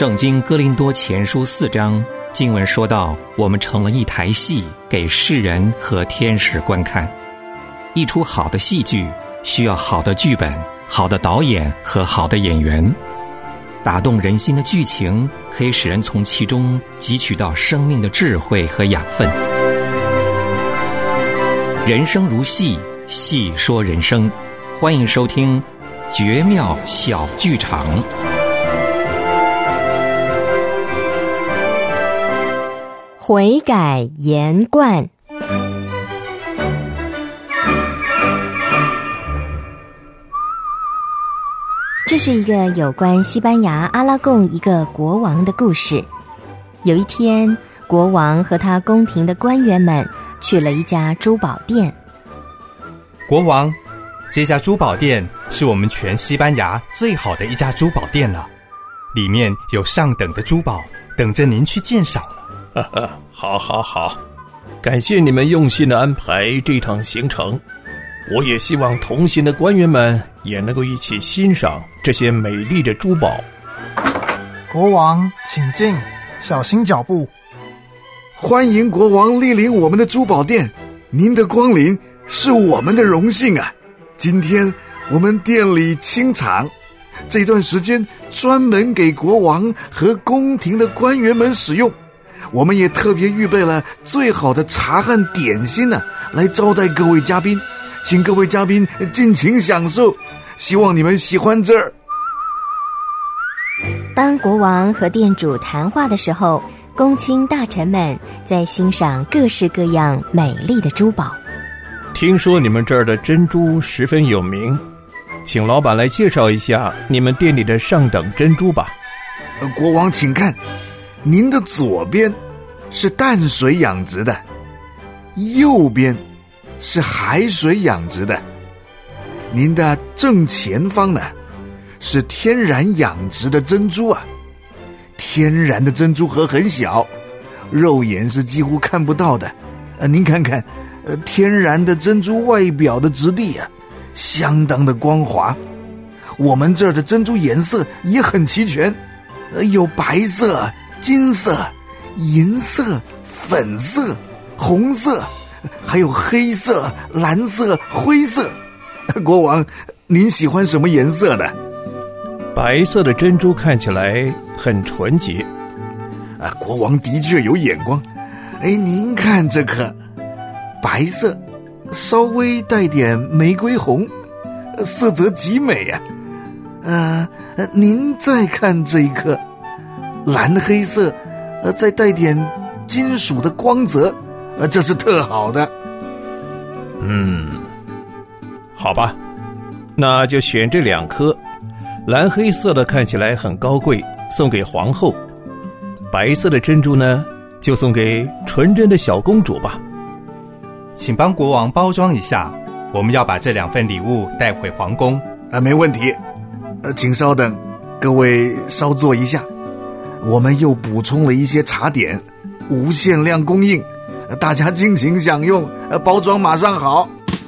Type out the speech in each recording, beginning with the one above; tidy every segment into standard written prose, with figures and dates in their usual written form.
圣经哥林多前书4章经文说到，我们成了一台戏，给世人和天使观看。一出好的戏剧需要好的剧本、好的导演和好的演员。打动人心的剧情可以使人从其中汲取到生命的智慧和养分。人生如戏，戏说人生。欢迎收听绝妙小剧场。 悔改言冠。这是一个有关西班牙阿拉贡一个国王的故事。有一天，国王和他宫廷的官员们去了一家珠宝店。 国王，这家珠宝店是我们全西班牙最好的一家珠宝店了，里面有上等的珠宝等着您去鉴赏了。 好，感谢你们用心的安排这趟行程。我也希望同行的官员们也能够一起欣赏这些美丽的珠宝。 国王请进，小心脚步。 欢迎国王莅临我们的珠宝店，您的光临是我们的荣幸啊！今天我们店里清场，这段时间专门给国王和宫廷的官员们使用。我们也特别预备了最好的茶和点心呢，来招待各位嘉宾，请各位嘉宾尽情享受，希望你们喜欢这儿。 当国王和店主谈话的时候，公卿大臣们在欣赏各式各样美丽的珠宝。 听说你们这儿的珍珠十分有名，请老板来介绍一下你们店里的上等珍珠吧。 国王请看，您的左边是淡水养殖的，右边是海水养殖的，您的正前方呢是天然养殖的珍珠啊。天然的珍珠盒很小，肉眼是几乎看不到的。您看看，天然的珍珠外表的质地啊，相当的光滑。我们这儿的珍珠颜色也很齐全，有白色、金色、银色、粉色、红色，还有黑色、蓝色、灰色。国王，您喜欢什么颜色的？ 白色的珍珠看起来很纯洁。 国王的确有眼光。您看这颗白色，稍微带点玫瑰红，色泽极美啊。您再看这一颗蓝黑色，再带点金属的光泽，这是特好的。 好吧，那就选这2颗。蓝黑色的看起来很高贵，送给皇后。白色的珍珠呢，就送给纯真的小公主吧。 请帮国王包装一下，我们要把这2份礼物带回皇宫。 没问题。请稍等，各位稍坐一下。我们又补充了一些茶点，无限量供应，大家尽情享用，包装马上好。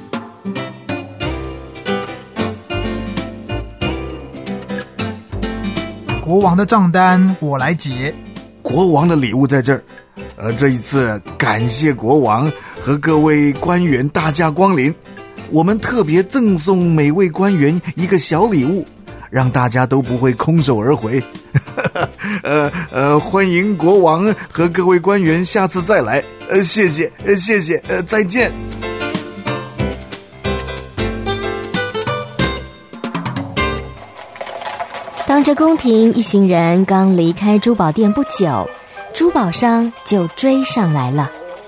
国王的账单我来结。 国王的礼物在这儿。这一次感谢国王和各位官员大驾光临，我们特别赠送每位官员一个小礼物，让大家都不会空手而回。欢迎国王和各位官员下次再来。谢谢，再见。 当这宫廷一行人刚离开珠宝店不久，珠宝商就追上来了。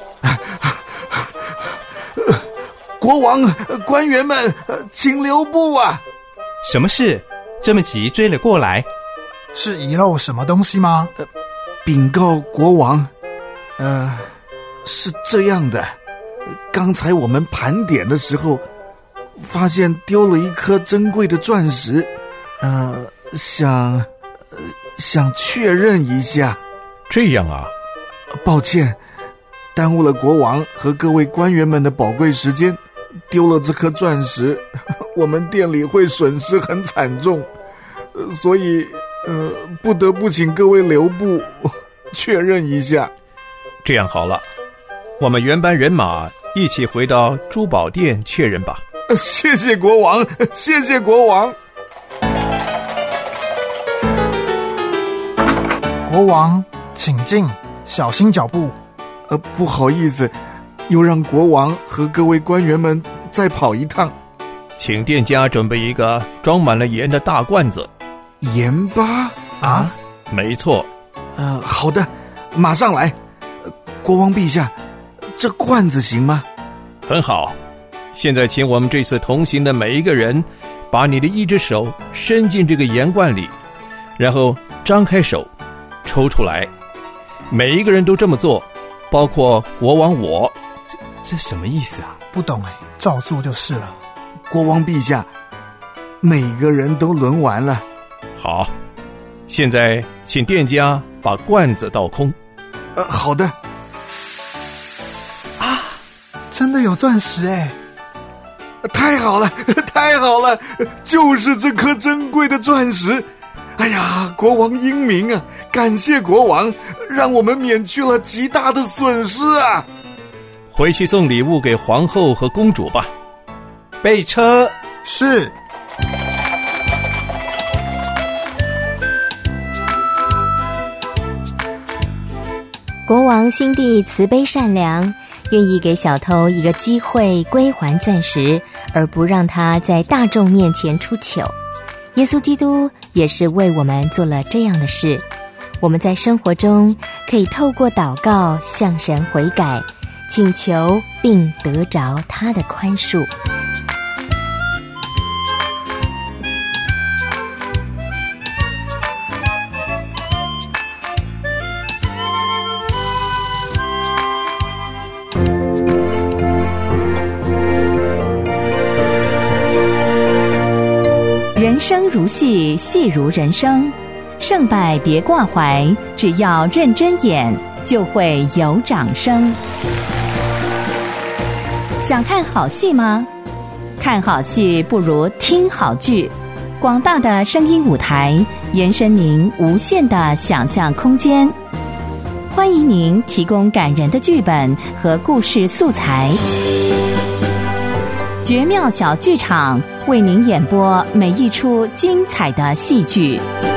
国王，官员们，请留步啊！ 什么事？这么急追了过来？ 是遗漏什么东西吗？ 禀告国王，是这样的，刚才我们盘点的时候，发现丢了一颗珍贵的钻石，想确认一下。 这样啊？ 抱歉，耽误了国王和各位官员们的宝贵时间，丢了这颗钻石，我们店里会损失很惨重，所以不得不请各位留步确认一下。 这样好了，我们原班人马一起回到珠宝店确认吧。 谢谢国王，谢谢国王。 国王，请进，小心脚步。 不好意思，又让国王和各位官员们再跑一趟。 请店家准备一个装满了盐的大罐子。 盐巴啊？ 没错。 好的，马上来。国王陛下，这罐子行吗？ 很好。现在请我们这次同行的每一个人，把你的一只手伸进这个盐罐里，然后张开手，抽出来。每一个人都这么做，包括国王我。 这什么意思啊？ 不懂照做就是了。 国王陛下，每个人都轮完了。 好，现在请店家把罐子倒空。 好的。 啊，真的有钻石太好了，太好了，就是这颗珍贵的钻石。哎呀，国王英明啊，感谢国王，让我们免去了极大的损失啊。 回去送礼物给皇后和公主吧。 备车。 是。 国王心地慈悲善良，愿意给小偷一个机会归还钻石，而不让他在大众面前出糗。耶稣基督也是为我们做了这样的事。我们在生活中可以透过祷告向神悔改，请求并得着他的宽恕。 人生如戏，戏如人生，胜败别挂怀，只要认真演，就会有掌声。想看好戏吗？看好戏不如听好剧。广大的声音舞台，延伸您无限的想象空间。欢迎您提供感人的剧本和故事素材。绝妙小剧场为您演播每一出精彩的戏剧。